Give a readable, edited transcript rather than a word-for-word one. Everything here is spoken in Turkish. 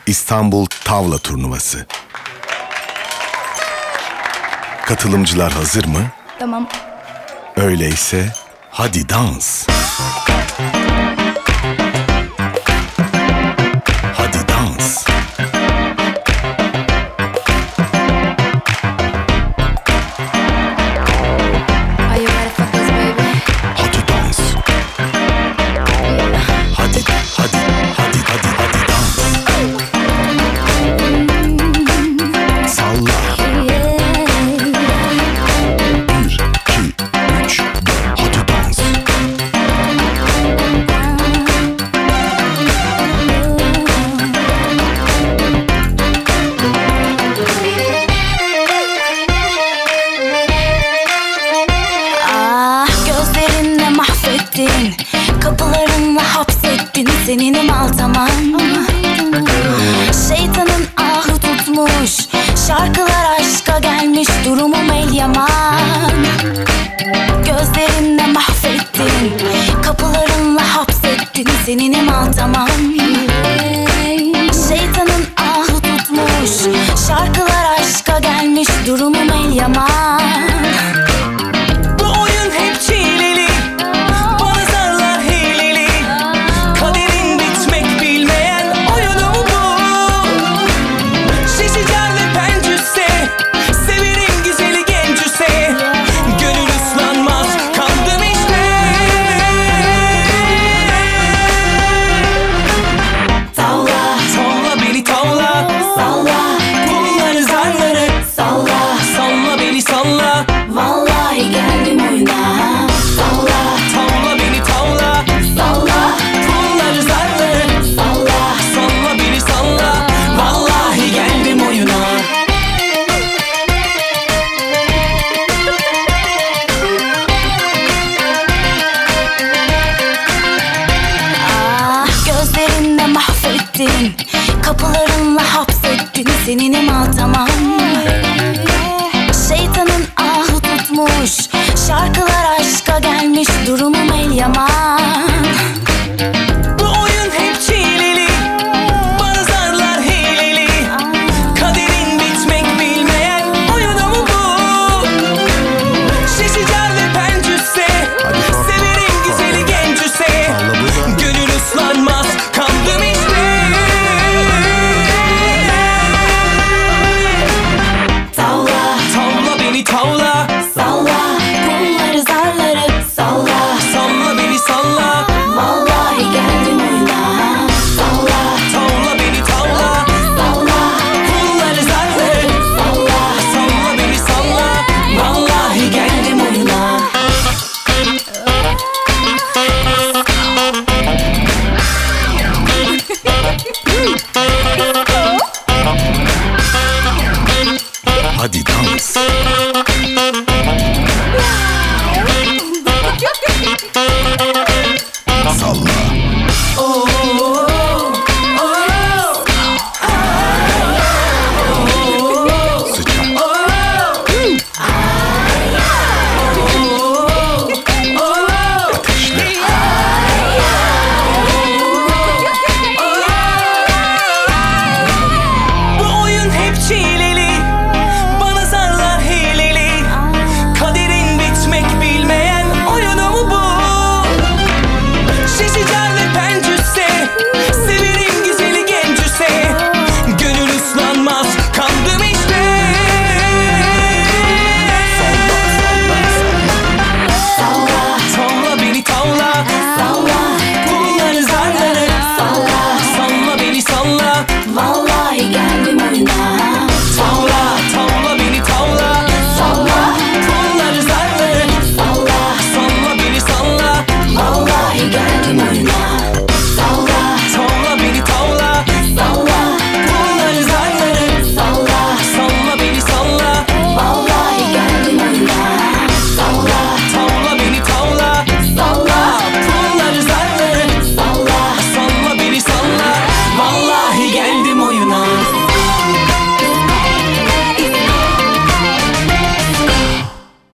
İstanbul Tavla Turnuvası. Katılımcılar hazır mı? Tamam. Öyleyse hadi dans. Hadi dans. Are you ready for this, baby? Hadi dans. Hadi dans. Salla. 1, 2, 3, hadi dans. Gözlerinle mahvettin, kapılarınla hapsettin, seninim al tamam. Şeytanın ahı tutmuş, şarkılar aşka gelmiş, durumum el yaman. Gözlerinle mahvettin, kapılarınla hapsettin, seninim al tamam. Şeytanın ahı tutmuş, şarkılar aşka gelmiş, durumum el yaman. Vallahi geldim oyuna. Salla, Tavla beni tavla, salla, kolları zarları. salla. Salla beni salla, vallahi geldim oyuna. Gözlerinle mahvettin, kapılarınla hapsettin, seninim al tamam.